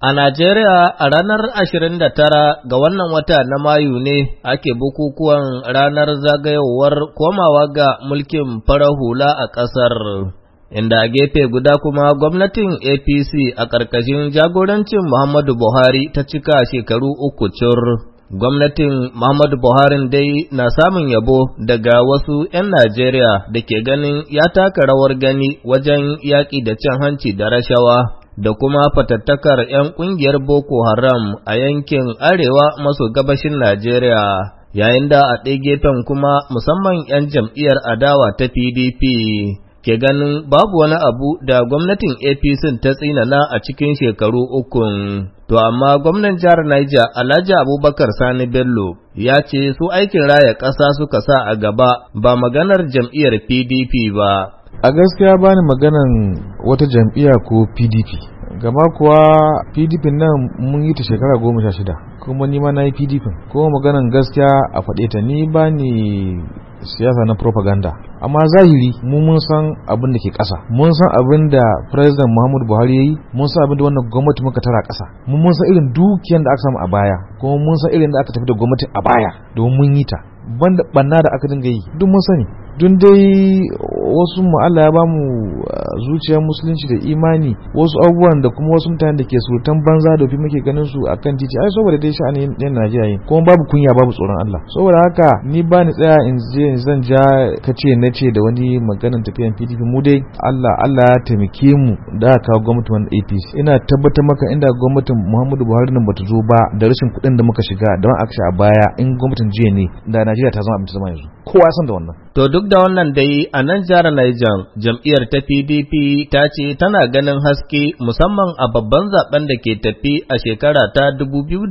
A Najeriya a ranar 29 ga wannan wata na Mayu ne ake bukukuwan ranar zagayowar komawa ga mulkin farar hula a ƙasar, inda a gefe guda kuma gwamnatin APC a ƙarƙashin jagorancin Muhammadu Buhari ta cika shekaru uku cur. Gwamnatin Muhammadu Buhari dai na samun yabo daga wasu ‘yan Najeriya da ke ganin ya taka rawar gani wajen yaƙi da cin hanci da rashawa, da kuma fatattakar ‘yan ƙungiyar Boko Haram a yankin arewa maso gabashin Najeriya, yayin da a ɗaya gefen kuma musamman ‘yan jam'iyyar adawa ta PDP ke ganin babu wani abu da gwamnatin APC ta tsinana a cikin shekaru ukun. To amma gwamnan jihar Niger Alhaji Abubakar Sani Bello ya ce su aikin raya ƙasa suka sa a gaba ba maganar jam'iyyar PDP ba. A gaskiya bani maganan wata jam'iyya ko PDP. Gama kuwa PDP nan mun yi ta shekara 16 kuma ni ma na yi PDP. Kuma maganan gaskiya a faɗe ta ni ba ni siyasa na propaganda. Amma zahiri mun san abin da ke ƙasa. Mun san abin da President Muhammadu Buhari ya yi, mun san abin da wannan gwamnati muka tara ƙasa. Mun san irin dukiyar da aka samu a baya, kuma mun san irin da aka tafi da gwamnati a baya domin mun yi ta. Banda banna da aka dinga yi duk mun sani. Dun dai wasu mu Allah ya bamu zuciyar musulunci da imani, wasu abubuwan da kuma wasu mutanen da ke surutan banza da fi muke ganin su akan titi, ai saboda dai sha'anin yan Najeriya yin kuma babu kunya babu tsoron Allah. Saboda haka ni ba ni tsaya in je zan ja kace na ce da wani maganar tafiyan PDP. Mu dai Allah ya taimake mu da aka kawo gwamnatin APC. Ina tabbatar maka inda gwamnatin Muhammadu Buhari nan bata zo ba da rashin kuɗin da muka shiga da aka a baya, in gwamnatin jiya ne da Najeriya ta zama abin ta zama yanzu. Kowa san da wannan. To duk da wannan dai a nan jihar Niger jam'iyyar ta PDP ta ce tana ganin haske musamman a babban zaben da ke tafi a shekara ta 2019,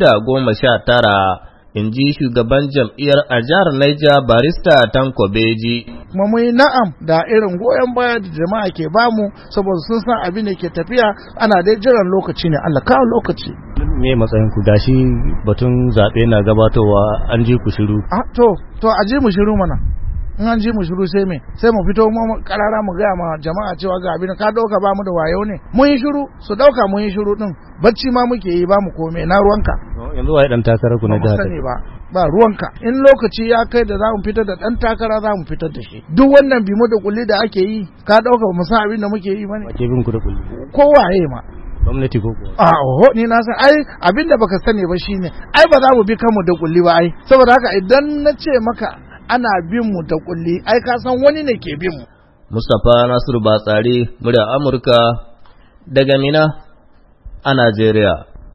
in ji shugaban jam'iyyar a jihar Niger Barista Tanko Beji. Kuma mu yi na'am da irin goyon baya da jama'a ke bamu saboda sun san abin da ke tafiya, ana dai jiran lokaci ne, Allah kawo lokaci. Me matsayin ku gashi batun zaɓe na gabatowa, an ji ku shiru? To a ji mu shiru mana. In an ji mu shiru sai mu fito mu karara mu gaya ma jama'a cewa ga abin ka dauka ba mu da wayo ne. Mun yi shiru, su dauka mun yi shiru din. Bacci ma muke yi ba mu kome, na ruwanka. Yanzu wai dan takarar ku na jihar? Ba ruwanka. In lokaci ya kai da za mu fitar da dan takara za mu fitar da shi. Duk wannan bimo da kulli da ake yi, ka dauka mu san abin da muke yi bane. Ake bin ku da kulli. Kowaye ma. Gwamnati ko kuwa? Oho, ni na san ai abinda baka sani ba shine ai ba za mu bi kanmu da kulli ba ai. Saboda haka idan na ce maka ana bin mu da kulli, ai ka san wani ne ke bin mu. Mustapha Nasiru Batsari, murya Amurka daga Mina a Najeriya.